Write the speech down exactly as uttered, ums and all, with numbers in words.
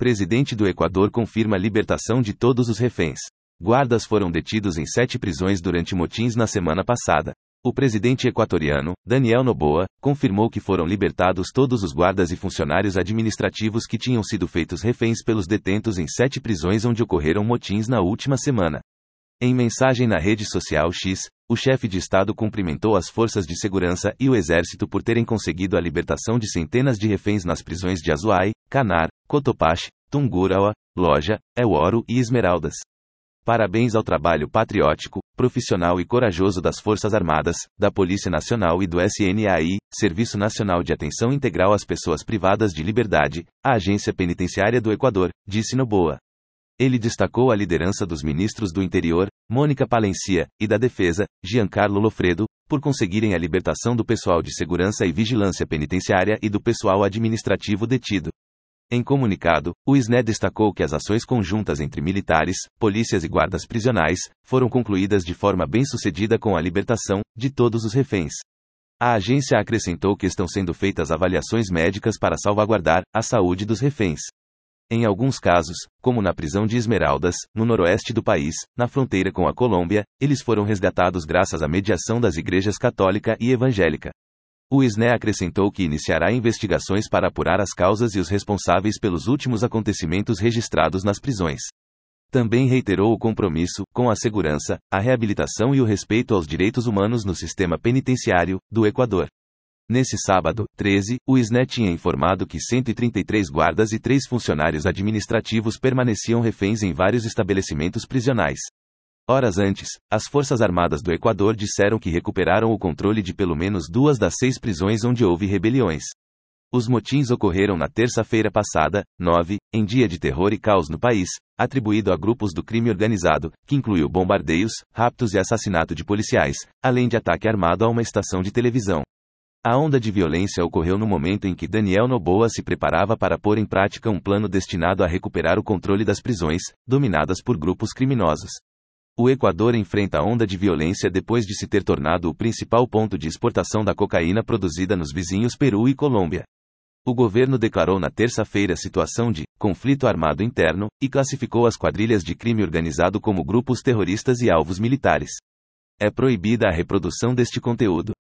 Presidente do Equador confirma a libertação de todos os reféns. Guardas foram detidos em sete prisões durante motins na semana passada. O presidente equatoriano, Daniel Noboa, confirmou que foram libertados todos os guardas e funcionários administrativos que tinham sido feitos reféns pelos detentos em sete prisões onde ocorreram motins na última semana. Em mensagem na rede social X, o chefe de Estado cumprimentou as forças de segurança e o exército por terem conseguido a libertação de centenas de reféns nas prisões de Azuay, Canar, Cotopaxi, Tungurahua, Loja, El Oro e Esmeraldas. Parabéns ao trabalho patriótico, profissional e corajoso das Forças Armadas, da Polícia Nacional e do S N A I, Serviço Nacional de Atenção Integral às Pessoas Privadas de Liberdade, a Agência Penitenciária do Equador, disse Noboa. Ele destacou a liderança dos ministros do Interior, Mônica Palencia, e da Defesa, Giancarlo Lofredo, por conseguirem a libertação do pessoal de segurança e vigilância penitenciária e do pessoal administrativo detido. Em comunicado, o S N E destacou que as ações conjuntas entre militares, polícias e guardas prisionais foram concluídas de forma bem-sucedida com a libertação de todos os reféns. A agência acrescentou que estão sendo feitas avaliações médicas para salvaguardar a saúde dos reféns. Em alguns casos, como na prisão de Esmeraldas, no noroeste do país, na fronteira com a Colômbia, eles foram resgatados graças à mediação das igrejas católica e evangélica. O S N E acrescentou que iniciará investigações para apurar as causas e os responsáveis pelos últimos acontecimentos registrados nas prisões. Também reiterou o compromisso com a segurança, a reabilitação e o respeito aos direitos humanos no sistema penitenciário do Equador. Nesse sábado, treze, o S N E tinha informado que cento e trinta e três guardas e três funcionários administrativos permaneciam reféns em vários estabelecimentos prisionais. Horas antes, as Forças Armadas do Equador disseram que recuperaram o controle de pelo menos duas das seis prisões onde houve rebeliões. Os motins ocorreram na terça-feira passada, nove, em dia de terror e caos no país, atribuído a grupos do crime organizado, que incluiu bombardeios, raptos e assassinato de policiais, além de ataque armado a uma estação de televisão. A onda de violência ocorreu no momento em que Daniel Noboa se preparava para pôr em prática um plano destinado a recuperar o controle das prisões, dominadas por grupos criminosos. O Equador enfrenta a onda de violência depois de se ter tornado o principal ponto de exportação da cocaína produzida nos vizinhos Peru e Colômbia. O governo declarou na terça-feira situação de conflito armado interno e classificou as quadrilhas de crime organizado como grupos terroristas e alvos militares. É proibida a reprodução deste conteúdo.